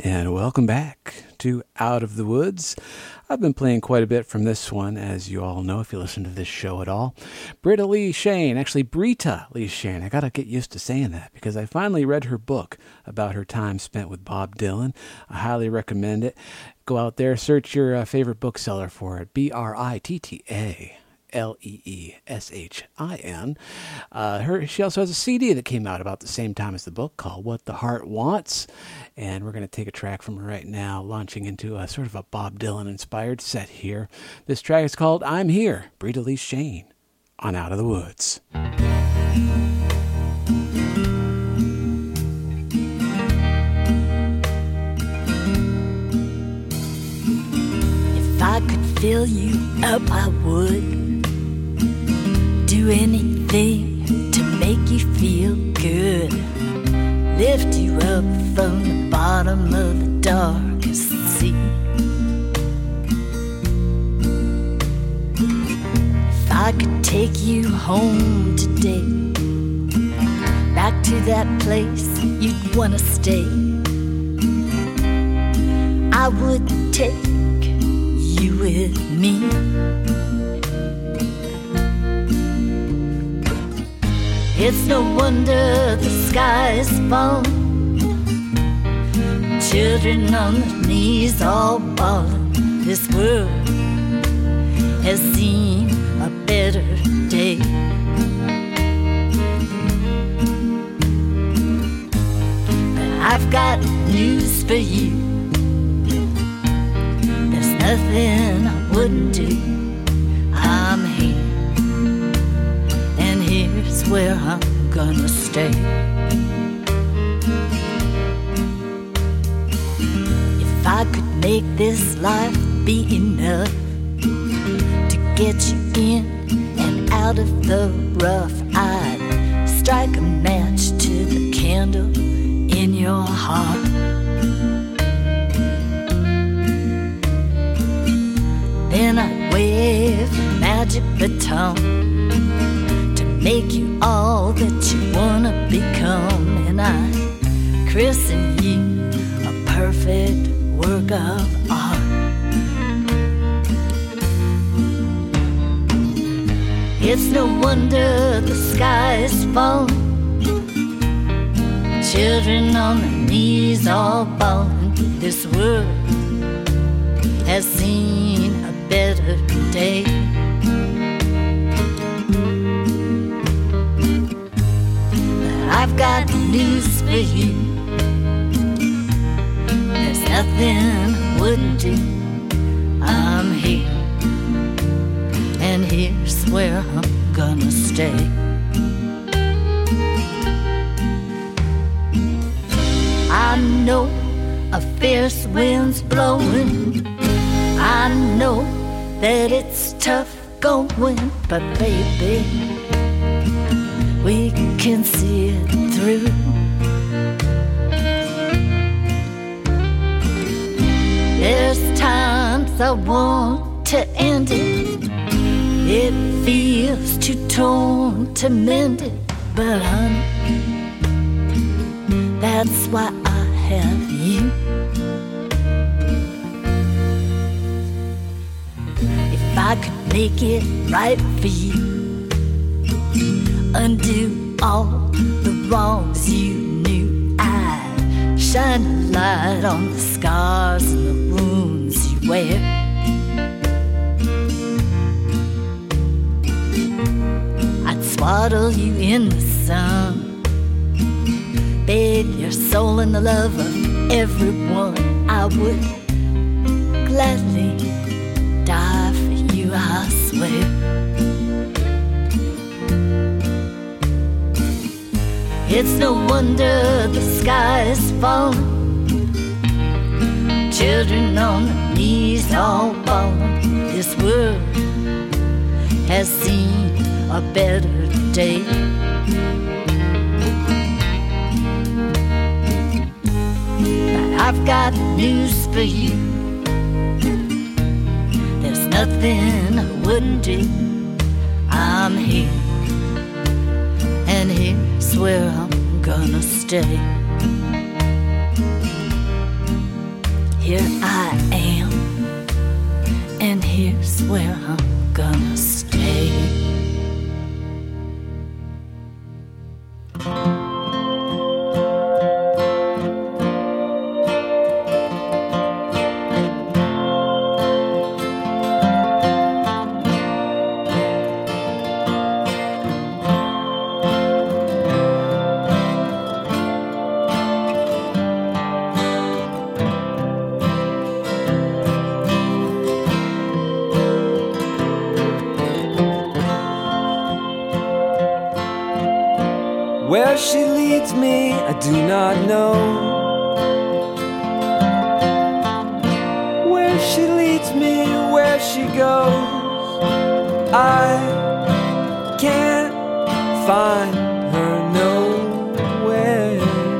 And welcome back to Out of the Woods. I've been playing quite a bit from this one, as you all know, if you listen to this show at all. Britta Lee Shane, actually Brita Lee Shane. I got to get used to saying that because I finally read her book about her time spent with Bob Dylan. I highly recommend it. Go out there, search your favorite bookseller for it. BRITTA. Leeshin. She also has a CD that came out about the same time as the book called What the Heart Wants. And we're going to take a track from her right now, launching into a sort of a Bob Dylan-inspired set here. This track is called I'm Here, Brita Lee Shane, on Out of the Woods. If I could fill you up, I would do anything to make you feel good, lift you up from the bottom of the darkest sea. If I could take you home today, back to that place you'd wanna stay, I would take you with me. It's no wonder the sky is falling, children on their knees all bawling. This world has seen a better day. But I've got news for you. There's nothing I wouldn't do. I'm here, and here's where I'm gonna stay. If I could make this life be enough to get you in and out of the rough, I'd strike a match to the candle in your heart. Then I'd wave a magic baton to make you all that you wanna become, and I'd christen you a perfect work of art. It's no wonder the sky is falling, children on their knees all bawling. This world has seen a better day. But I've got news for you. There's nothing I wouldn't do. I'm here, and here's where I'm gonna stay. I know a fierce wind's blowing, I know that it's tough going, but baby, we can see it through. There's times I want to end it, it feels too torn to mend it, but honey, that's why I have you. If I could make it right for you, undo all the wrongs you knew, I'd shine a light on the scars and the wounds you wear. I'd swaddle you in the sun, bathe your soul in the love of everyone. I would gladly die for you, I swear. It's no wonder the sky is falling, children on their knees all bawling. This world has seen a better day. But I've got news for you. There's nothing I wouldn't do. I'm here, and here's where I'm gonna stay. here I am, and here's where I'm gonna stay. Where she leads me, I do not know. Where she leads me, where she goes, I can't find her nowhere.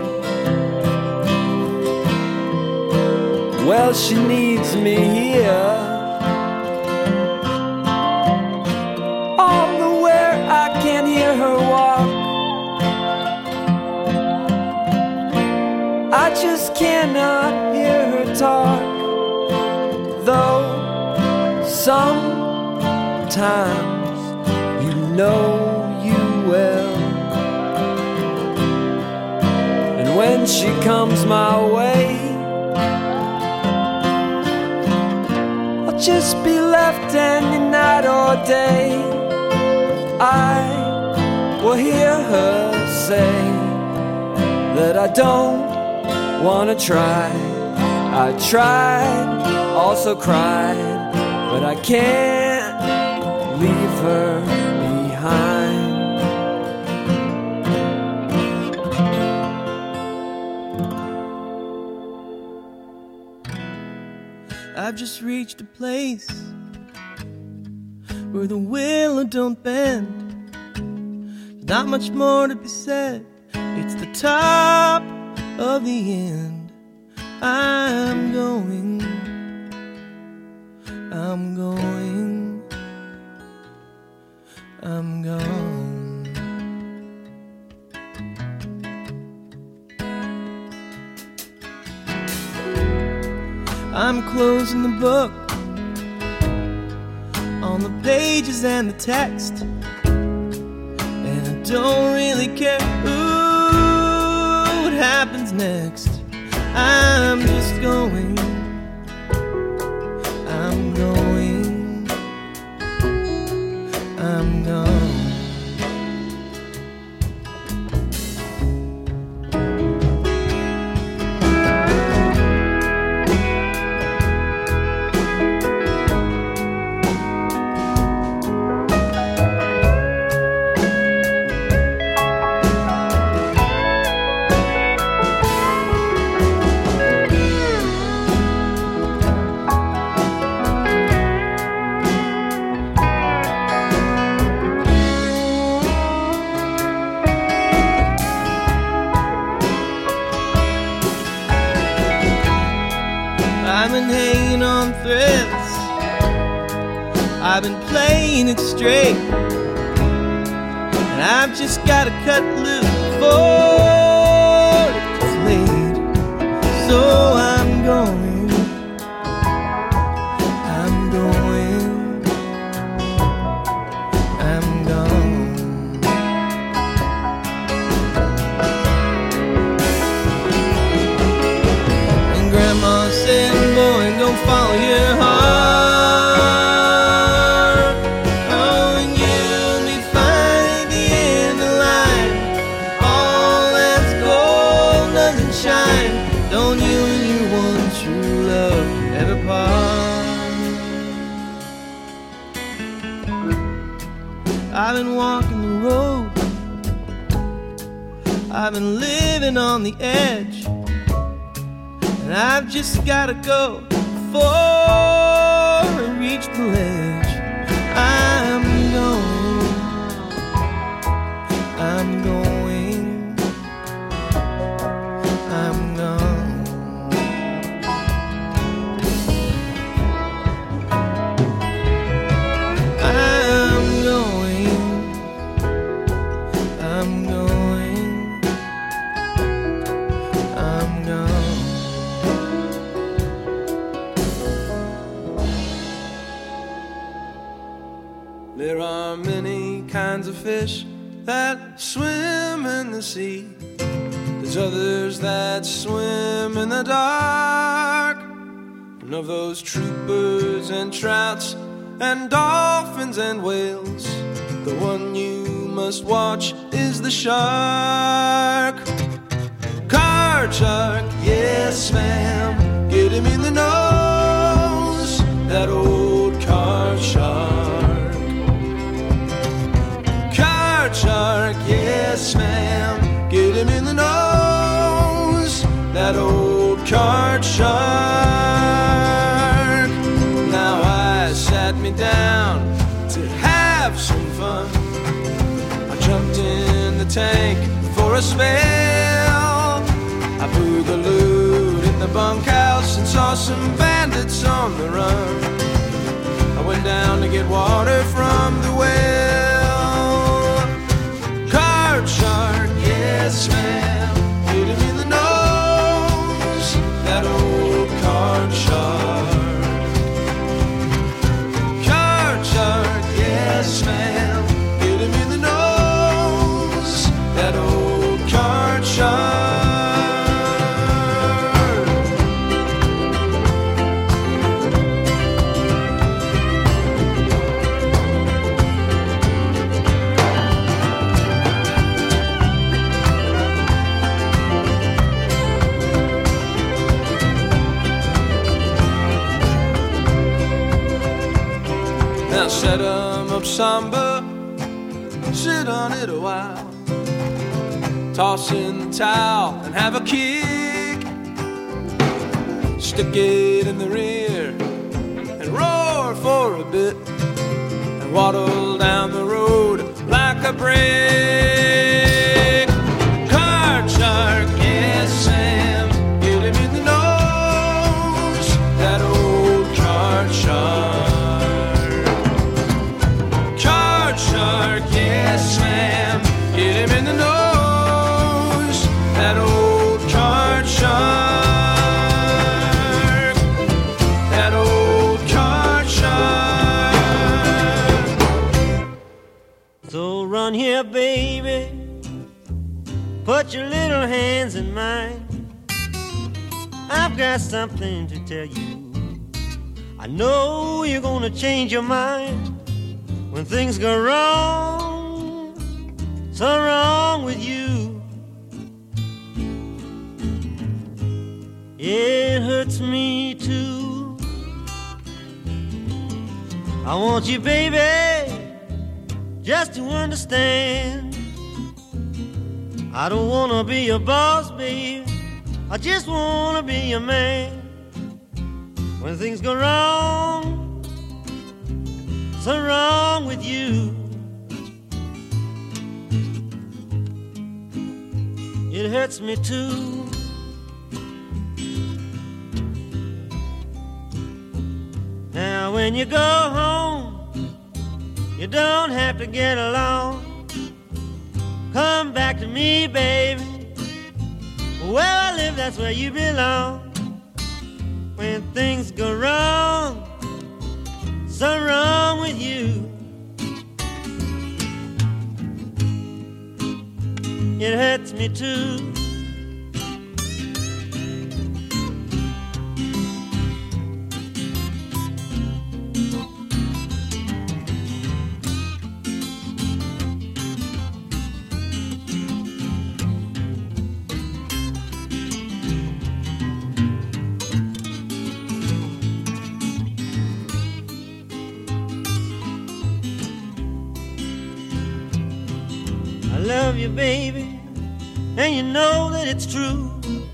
Well, she needs me here. All nowhere, I can't hear her walk. I just cannot hear her talk, though sometimes you know you will. And when she comes my way, I'll just be left any night or day. I will hear her say that I don't wanna try. I tried, also cried, but I can't leave her behind. I've just reached a place where the willow don't bend. There's not much more to be said. It's the top of the end. I'm going, I'm going, I'm gone. I'm closing the book on the pages and the text, and I don't really care what happens next. I'm just going, I'm going, I'm gone. I've been hanging on threads, I've been playing it straight, and I've just gotta cut loose before it's late. So I'm going, I'm going, I'm gone. And Grandma said, boy, go follow your heart. Oh, and you'll be fine at the end of the line. All that's gold doesn't shine. Don't you and your one true love ever part? I've been walking the road, I've been living on the edge, and I've just gotta go before I reach the ledge. I'm going, I'm going, I'm gone. I'm going, I'm going, I'm gone. are many kinds of fish that swim in the sea. There's others that swim in the dark. And of those troopers and trouts and dolphins and whales, the one you must watch is the shark. Card shark, yes ma'am, get him in the nose, that old card shark. Card shark, yes ma'am, get him in the nose, that old card shark. Now I sat me down to have some fun. I jumped in the tank for a spell. I boogalooed in the bunkhouse and saw some bandits on the run. I went down to get water from the well. Card shark, yes ma'am, hit him in the nose, that old card shark. Card shark, yes ma'am, hit him in the nose, that old card shark. Now set 'em up samba, sit on it a while, toss in the towel and have a kick, stick it in the rear and roar for a bit, and waddle down the road like a brick. Card shark, yes Sam, get him in the nose, that old card shark. Shark, yes ma'am, get him in the nose, that old card shark, that old card shark. So run here, baby, put your little hands in mine. I've got something to tell you. I know you're gonna change your mind when things go wrong, so wrong with you. It hurts me too. I want you, baby, just to understand. I don't wanna be your boss, baby, I just wanna be your man. When things go wrong, so wrong with you. It hurts me too. Now when you go home, you don't have to get along. Come back to me, baby. Where I live, that's where you belong. When things go wrong, so wrong with you. It hurts me too. I love you, baby, and you know that it's true.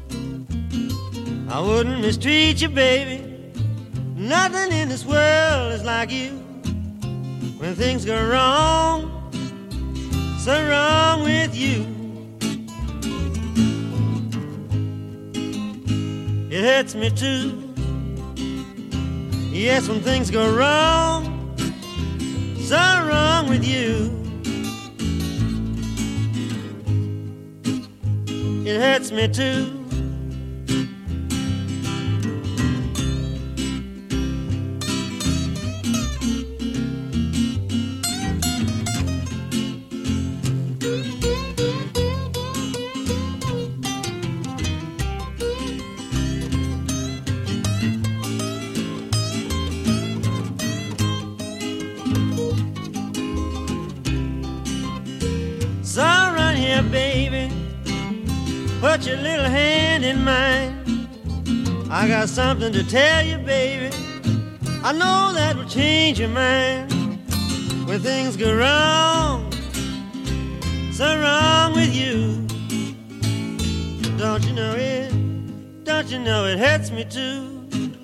I wouldn't mistreat you, baby. Nothing in this world is like you. When things go wrong, so wrong with you. It hurts me too. Yes, when things go wrong, so wrong with you. It hurts me too. put your little hand in mine. I got something to tell you, baby. I know that will change your mind. When things go wrong, so wrong with you. Don't you know it? Don't you know it hurts me too?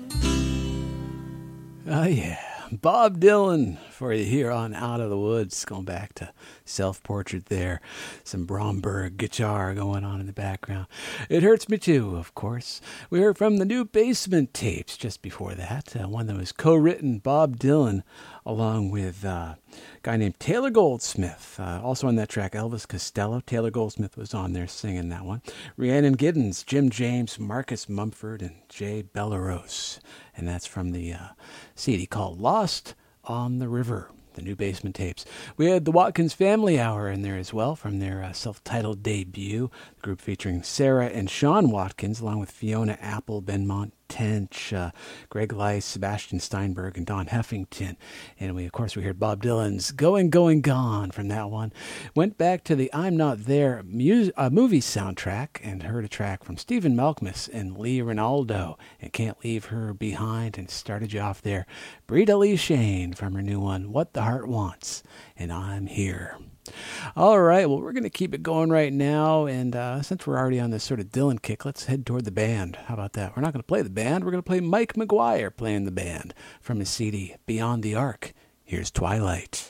Oh, yeah. Bob Dylan for you here on Out of the Woods. Going back to Self-Portrait there. Some Bromberg guitar going on in the background. It Hurts Me Too, of course. We heard from the New Basement Tapes just before that. One that was co-written, Bob Dylan, along with a guy named Taylor Goldsmith. Also on that track, Elvis Costello. Taylor Goldsmith was on there singing that one. Rhiannon Giddens, Jim James, Marcus Mumford, and Jay Bellerose. And that's from the CD called Lost on the River, the New Basement Tapes. We had the Watkins Family Hour in there as well from their self-titled debut. The group featuring Sarah and Sean Watkins, along with Fiona Apple, Benmont Tench, Greg Leiss, Sebastian Steinberg, and Don Heffington. And we heard Bob Dylan's Going, Going, Gone from that one. Went back to the I'm Not There movie soundtrack and heard a track from Stephen Malkmus and Lee Ronaldo and Can't Leave Her Behind, and started you off there. Brita Lee Shane from her new one, What the Heart Wants, and I'm Here. All right, well, we're going to keep it going right now, and since we're already on this sort of Dylan kick, let's head toward the band. How about that? We're not going to play the band. We're going to play Mike McGuire playing the band from his CD, Beyond the Ark. Here's Twilight.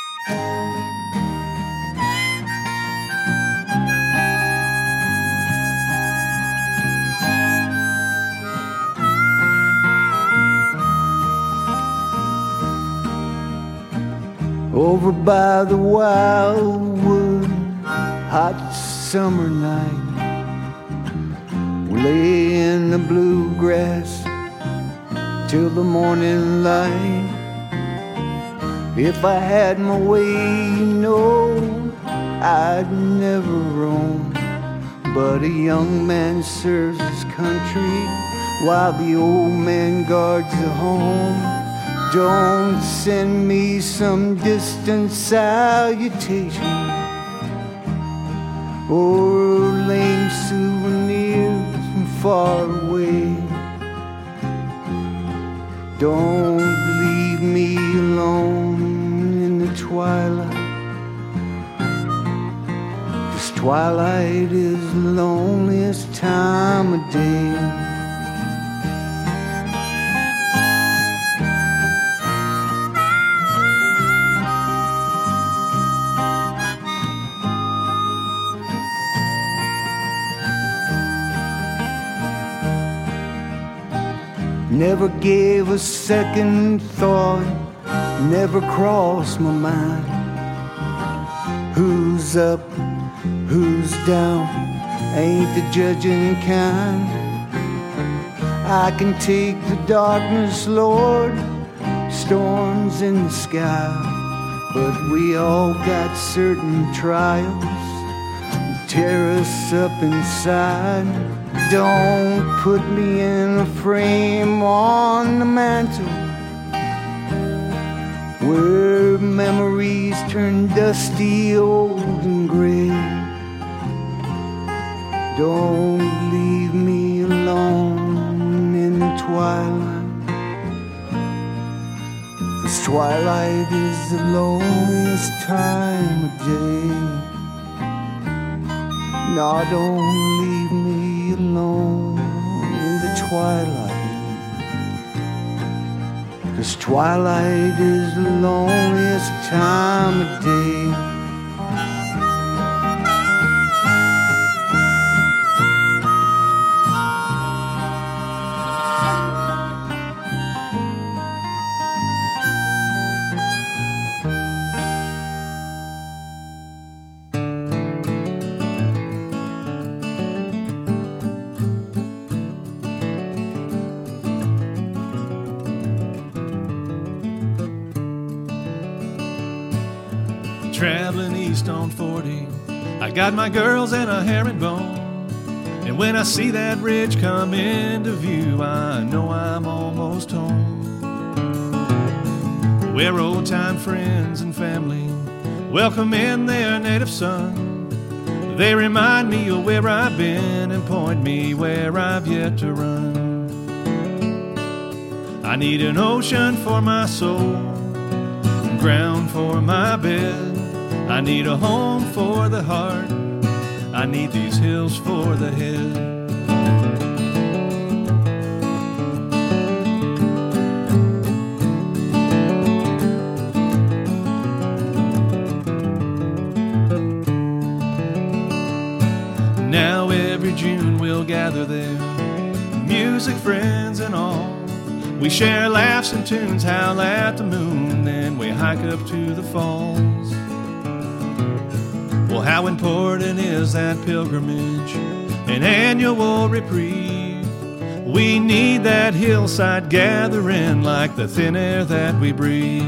Over by the wildwood, hot summer night, we lay in the bluegrass till the morning light. If I had my way, you know, I'd never roam, but a young man serves his country while the old man guards the home. Don't send me some distant salutation or lame souvenirs from far away. Don't leave me alone in the twilight, 'cause twilight is the loneliest time of day. Never gave a second thought, never crossed my mind. Who's up, who's down, ain't the judging kind. I can take the darkness, Lord, storms in the sky, but we all got certain trials that tear us up inside. Don't put me in a frame on the mantle where memories turn dusty, old and gray. Don't leave me alone in the twilight, 'cause twilight is the loneliest time of day. No, don't leave me alone in the twilight, 'cause twilight is the loneliest time of day. Traveling east on 40, I got my girls and a herringbone. And when I see that ridge come into view, I know I'm almost home. Where old-time friends and family welcome in their native son. They remind me of where I've been and point me where I've yet to run. I need an ocean for my soul, ground for my bed. I need a home for the heart. I need these hills for the head. Now every June we'll gather there, music, friends and all. We share laughs and tunes, howl at the moon, then we hike up to the falls. Well, how important is that pilgrimage, an annual reprieve? We need that hillside gathering like the thin air that we breathe.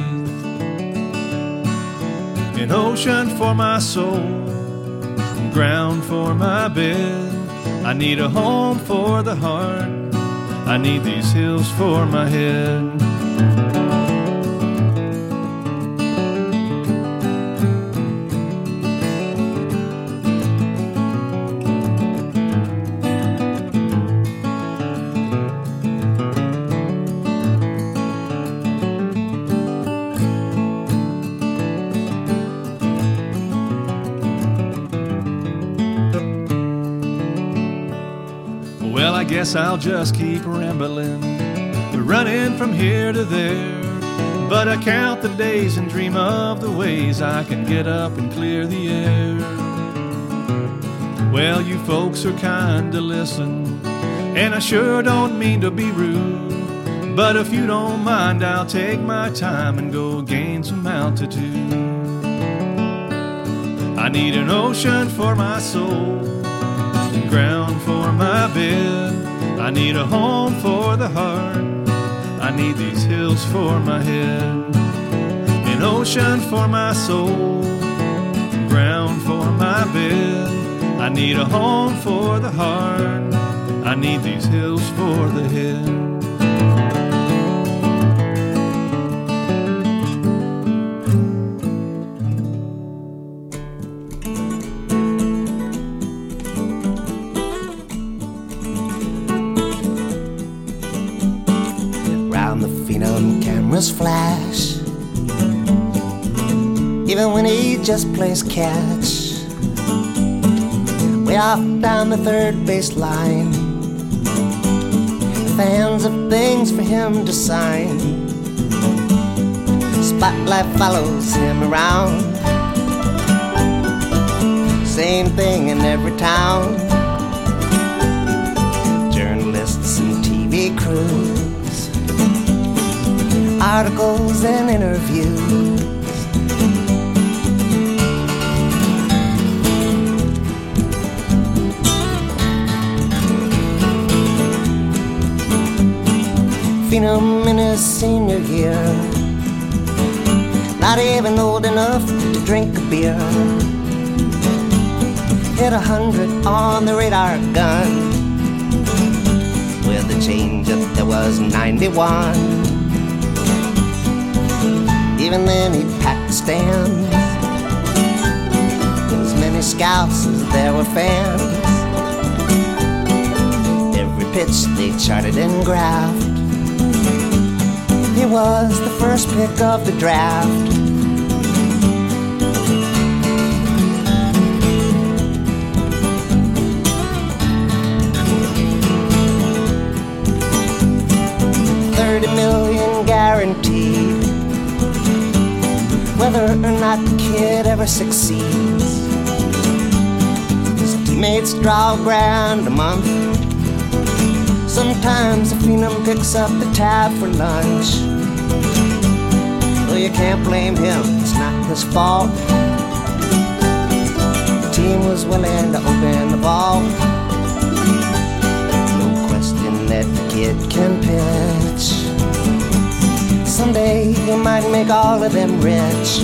An ocean for my soul, ground for my bed. I need a home for the heart. I need these hills for my head. Well, I guess I'll just keep rambling, running from here to there. But I count the days and dream of the ways I can get up and clear the air. Well, you folks are kind to listen, and I sure don't mean to be rude. But if you don't mind, I'll take my time and go gain some altitude. I need an ocean for my soul, ground for my bed. I need a home for the heart. I need these hills for my head. An ocean for my soul, ground for my bed. I need a home for the heart. I need these hills for the head. Flash, even when he just plays catch. Way off down the third base line, fans of things for him to sign. Spotlight follows him around, same thing in every town. Journalists and TV crews, articles and interviews. Phenom in his senior year, not even old enough to drink a beer. Hit 100 on the radar gun, with a change-up there was 91. Even then he'd pack the stands, as many scouts as there were fans. Every pitch they charted and graphed. He was the first pick of the draft. $30 million guaranteed, whether or not the kid ever succeeds. His teammates draw $1,000 a month. Sometimes the phenom picks up the tab for lunch. Well, you can't blame him, it's not his fault. The team was willing to open the vault. No question that the kid can pitch. Someday he might make all of them rich.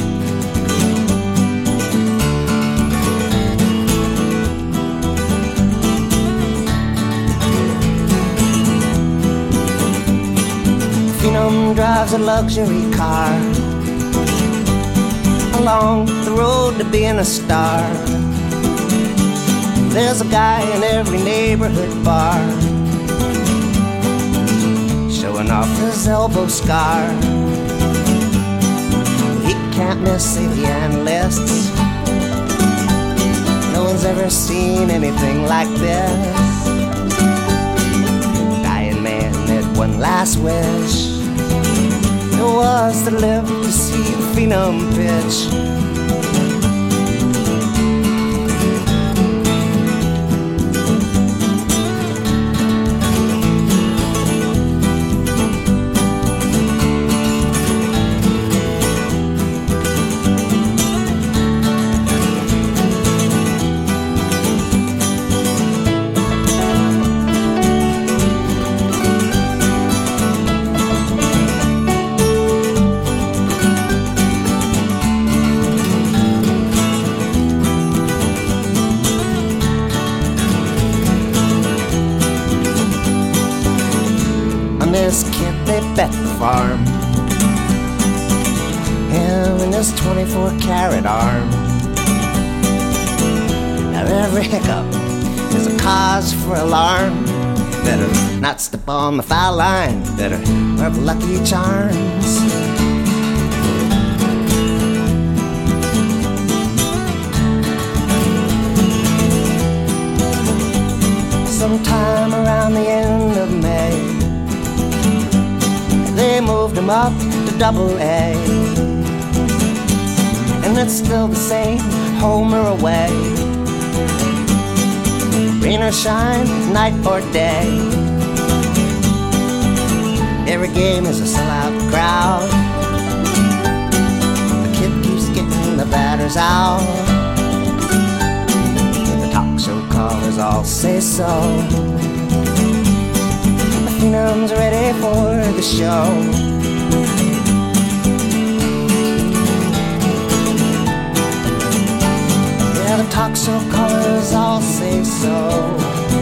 Phenom drives a luxury car along the road to being a star. There's a guy in every neighborhood bar, showing off his elbow scar. He can't miss the analysts. No one's ever seen anything like this. Dying man had one last wish. It was to live to see the Phenom pitch. This kid, they bet the farm. Him and his 24-carat arm. Now every hiccup is a cause for alarm. Better not step on the foul line. Better wear lucky charms. Sometime around the end of May, they moved him up to Double-A, and it's still the same, home or away, rain or shine, night or day. Every game is a sellout crowd. The kid keeps getting the batters out. The talk show callers all say so. Phenom's ready for the show. Yeah, the talk show callers all say so.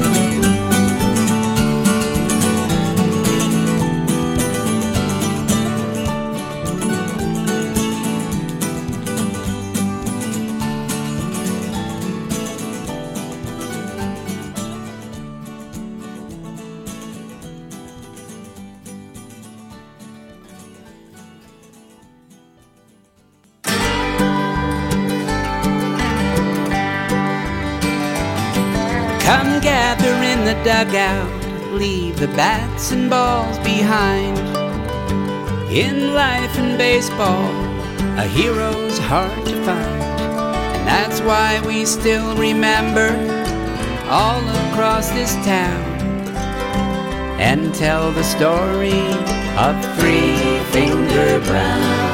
Come gather in the dugout, leave the bats and balls behind. In life and baseball, a hero's hard to find, and that's why we still remember all across this town and tell the story of Three Finger Brown.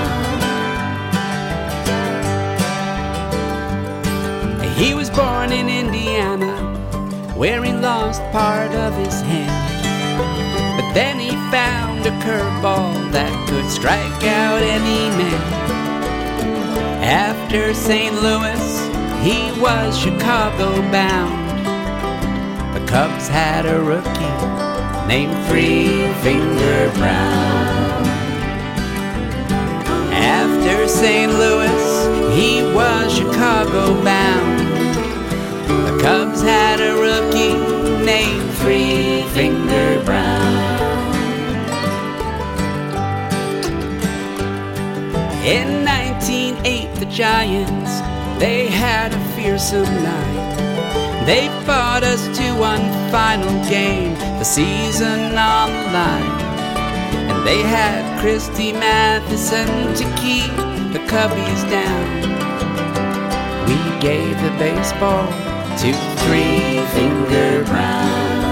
He was born in Indiana, where he lost part of his hand, but then he found a curveball that could strike out any man. After St. Louis, he was Chicago bound. The Cubs had a rookie named Three Finger Brown. After St. Louis, he was Chicago bound. The Cubs had a rookie named Three Finger Brown. In 1908, the Giants, they had a fearsome night. They fought us to one final game, the season on the line. And they had Christy Mathewson to keep the Cubbies down. We gave the baseball to Three Finger Brown.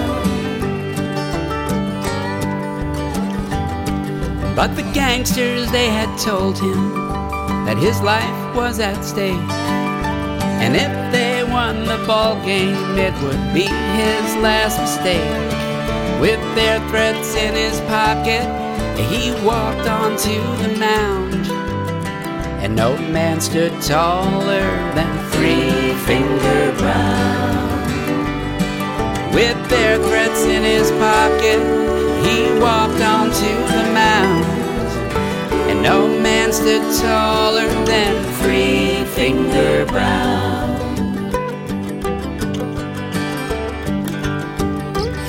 But the gangsters, they had told him that his life was at stake, and if they won the ball game, it would be his last mistake. With their threats in his pocket, he walked onto the mound, and no man stood taller than Three Finger Brown. With their threats in his pocket, he walked onto the mound, and no man stood taller than Three Finger Brown.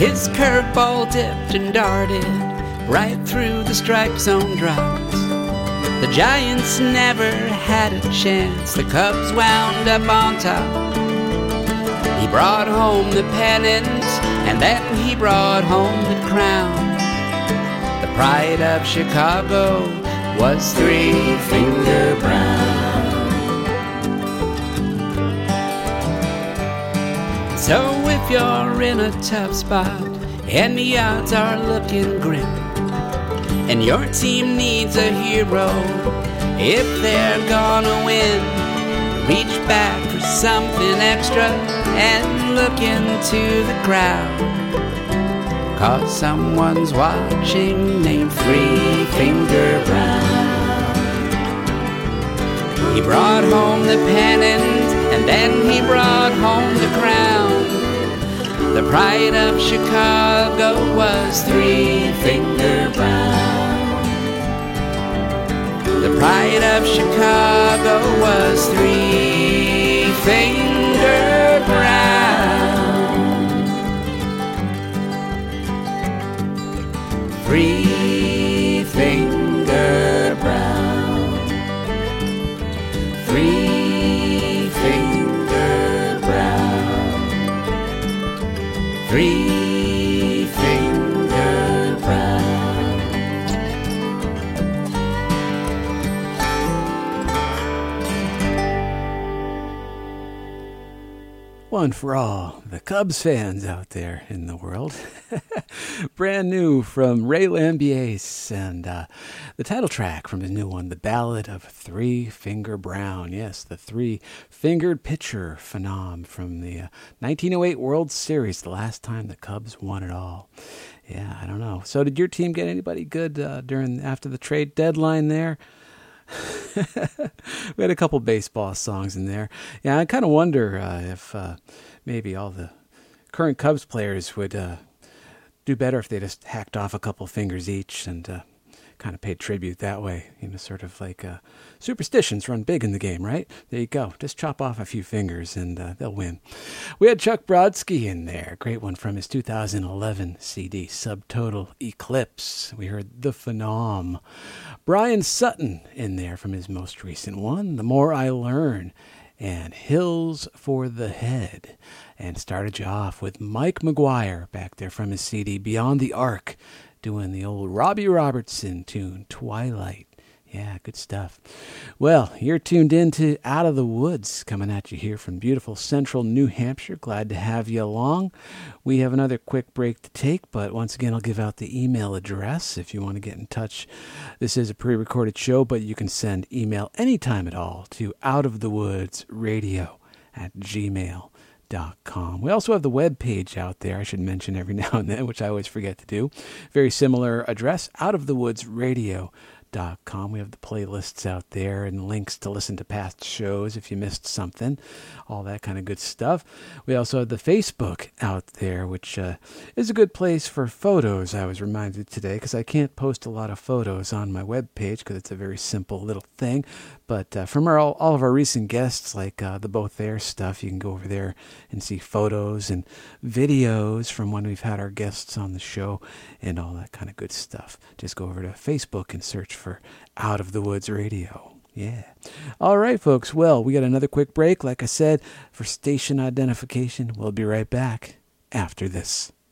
His curveball dipped and darted right through the strike zone drops. The Giants never had a chance. The Cubs wound up on top. He brought home the pennant, and then he brought home the crown. The pride of Chicago was Three-Finger Brown. So if you're in a tough spot and the odds are looking grim, and your team needs a hero if they're gonna win, reach back for something extra and look into the crowd, 'cause someone's watching named Three-Finger Brown. He brought home the pennant, and then he brought home the crown. The pride of Chicago was Three-Finger Brown. The pride of Chicago was Three-Finger Brown. Three-Finger Brown. Three-Finger Brown. Three-Finger Brown. One for all the Cubs fans out there in the world. Brand new from Ray Lambiase, and the title track from his new one, The Ballad of Three-Finger Brown. Yes, the three-fingered pitcher phenom from the 1908 World Series, the last time the Cubs won it all. Yeah, I don't know. So did your team get anybody good after the trade deadline there? We had a couple baseball songs in there. Yeah, I kind of wonder if maybe all the current Cubs players would do better if they just hacked off a couple fingers each and kind of paid tribute that way. You know, sort of like superstitions run big in the game, right? There you go. Just chop off a few fingers and they'll win. We had Chuck Brodsky in there. Great one from his 2011 CD, Subtotal Eclipse. We heard The Phenom. Brian Sutton in there from his most recent one, The More I Learn, and Hills for the Head. And started you off with Mike McGuire back there from his CD, Beyond the Arc, doing the old Robbie Robertson tune, Twilight. Yeah, good stuff. Well, you're tuned in to Out of the Woods, coming at you here from beautiful central New Hampshire. Glad to have you along. We have another quick break to take, but once again, I'll give out the email address if you want to get in touch. This is a pre-recorded show, but you can send email anytime at all to outofthewoodsradio@gmail.com. We also have the web page out there, I should mention every now and then, which I always forget to do. Very similar address, outofthewoodsradio.com. We have the playlists out there and links to listen to past shows if you missed something, all that kind of good stuff. We also have the Facebook out there, which is a good place for photos, I was reminded today, because I can't post a lot of photos on my webpage because it's a very simple little thing. But from all of our recent guests, like the Both There stuff, you can go over there and see photos and videos from when we've had our guests on the show and all that kind of good stuff. Just go over to Facebook and search for Out of the Woods Radio. Yeah. All right, folks. Well, we got another quick break, like I said, for station identification. We'll be right back after this.